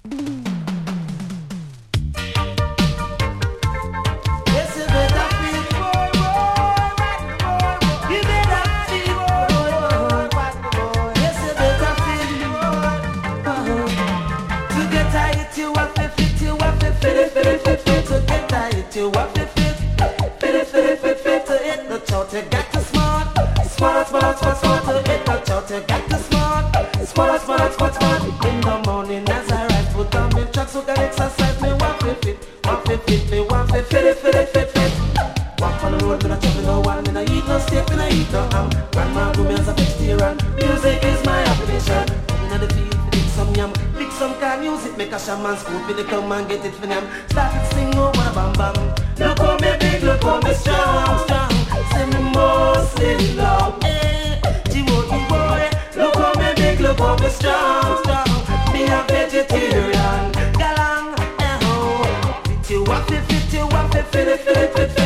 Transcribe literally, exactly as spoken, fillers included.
You have to fit, fit it, fit it, fit, fit to hit the chart. You got to smart, smart, smart, smart, smart to hit the chart. You got to smart, smart, smart, smart, smart. In the morning as I rise, put on me tracks, so can exercise me. Want to fit, want to fit, me want to fit it, fit it, fit, fit. Walk on the road, gonna chop no one, and I eat no steak, and I eat no ham. Grandma do me as a vegetarian. Music is my occupation. Inna the field, lick some yam, lick some car music, make a shaman scoop in the come and get it for them. Start to sing over bam bam. Look how me big, look how me strong, strong. Say me mostly love, eh. Timothy boy, look how me big, look how me strong, strong. Me a vegetarian, galang, eh ho. Fit you up, fit you up, fit it, fit it, fit it.